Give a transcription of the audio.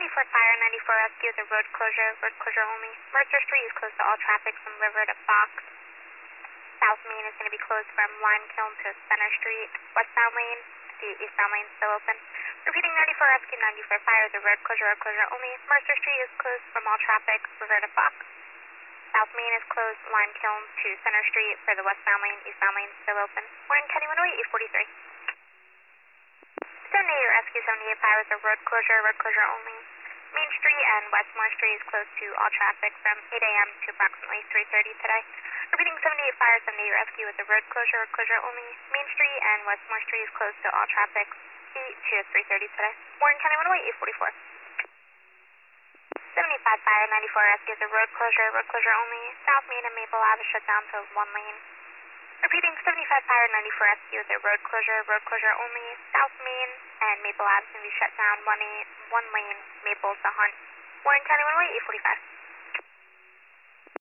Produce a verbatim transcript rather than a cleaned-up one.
ninety-four Fire, ninety-four Rescue, the road closure, road closure only. Mercer Street is closed to all traffic from River to Fox. South Main is going to be closed from Lime Kiln to Center Street. Westbound lane, the eastbound lane is still open. Repeating ninety-four Rescue, ninety-four Fire, the road closure, road closure only. Mercer Street is closed from all traffic, River to Fox. South Main is closed, Lime Kiln to Center Street for the westbound lane, eastbound lane is still open. Warren County one oh eight, eight forty-three. seventy-eight Rescue, seventy-eight Fire is a road closure, road closure only. Main Street and Westmore Street is closed to all traffic from eight a m to approximately three thirty today. Repeating seventy-eight Fire, seventy-eight Rescue with a road closure, road closure only. Main Street and Westmore Street is closed to all traffic eight to three thirty today. Warren County one oh eight, eight forty-four. seventy-five Fire, ninety-four Rescue with a road closure, road closure only. South Main and Maple Ave is shut down to one lane. Repeating seventy-five Fire, ninety-four Rescue with a road closure, road closure only. South Main and Maple Ave is going to be shut down one, eight, one lane, Maple to Hunt. Warren County one oh eight, eight forty-five.